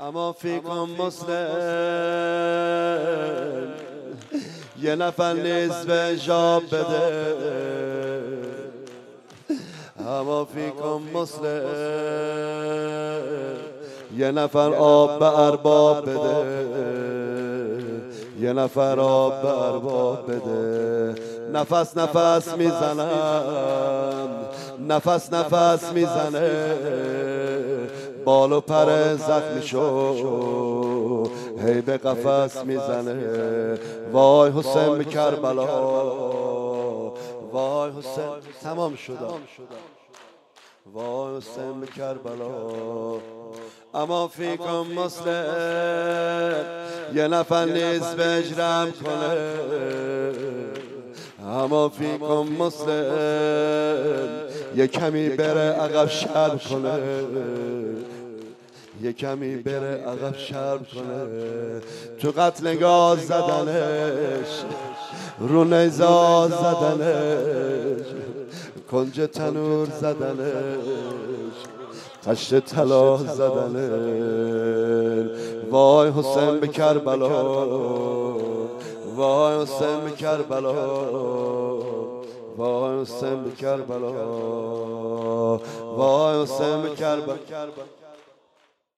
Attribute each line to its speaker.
Speaker 1: اما فیکم مسلم یه نفر نیز به جاب بده. اما فیکم مسلم یه نفر آب به ارباب بده. یه نفر آب به ارباب بده. نفس نفس میزنم، نفس نفس میزنه، بال و پر زخمی شو هی به قفس میزنه. وای حسین به کربلا، وای حسین. تمام شدم. وای حسین به کربلا. اما فیکم مسلم یه نفر نیز به اجرم کنه. اما فیکم مسلم یه کمی بره عقب شرم کنه. یه کمی بره عقب شرم کنه. تو قتل گاز زدنش، رو نیزا زدنش، کنج تنور زدنش، تشت طلا زدنش. وای حسین به کربلا، وای حسین به کربلا، وای حسین به کربلا، وای حسین به کربلا.